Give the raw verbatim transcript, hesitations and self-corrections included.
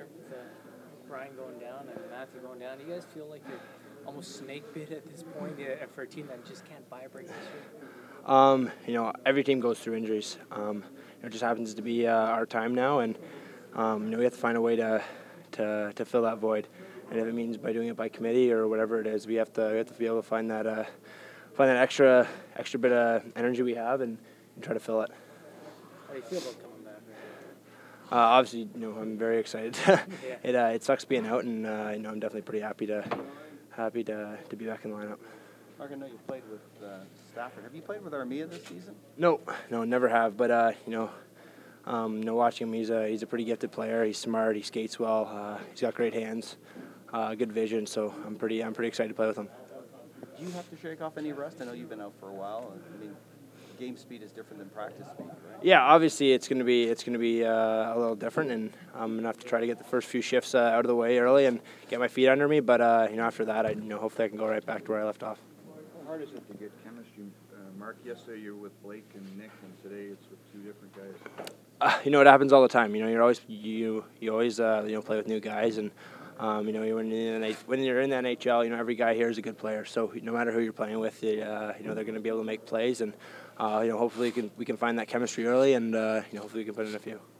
start with uh, Brian going down and Matthew going down. Do you guys feel like you're almost snake bit at this point uh, for a team that just can't buy a break this year? Um, you know, every team goes through injuries. Um, you know, it just happens to be uh, our time now, and um, you know, we have to find a way to to to fill that void. And if it means by doing it by committee or whatever it is, we have to we have to be able to find that uh, find that extra extra bit of energy we have and, and try to fill it. How do you feel about coming back? Uh, obviously, you know, I'm very excited. Yeah. it uh, it sucks being out, and uh, you know, I'm definitely pretty happy to happy to to be back in the lineup. Mark, I know you played with uh, Stafford. Have you played with Armia this season? No, no, never have. But uh, you know, um, you know, watching him, he's a he's a pretty gifted player. He's smart. He skates well. Uh, he's got great hands, uh, good vision. So I'm pretty I'm pretty excited to play with him. Do you have to shake off any rust? I know you've been out for a while. I mean, game speed is different than practice speed, right? Yeah, obviously it's gonna be it's gonna be uh, a little different, and I'm gonna have to try to get the first few shifts uh, out of the way early and get my feet under me. But uh, you know, after that, I you know hopefully I can go right back to where I left off. How hard is it to get chemistry? Uh, Mark, yesterday you were with Blake and Nick, and today it's with two different guys. Uh, you know, it happens all the time. You know, you're always you you always uh, you know play with new guys, and um, you know when you're, in the, when you're in the N H L, you know every guy here is a good player. So no matter who you're playing with, uh, you know they're going to be able to make plays, and uh, you know hopefully we can we can find that chemistry early, and uh, you know hopefully we can put in a few.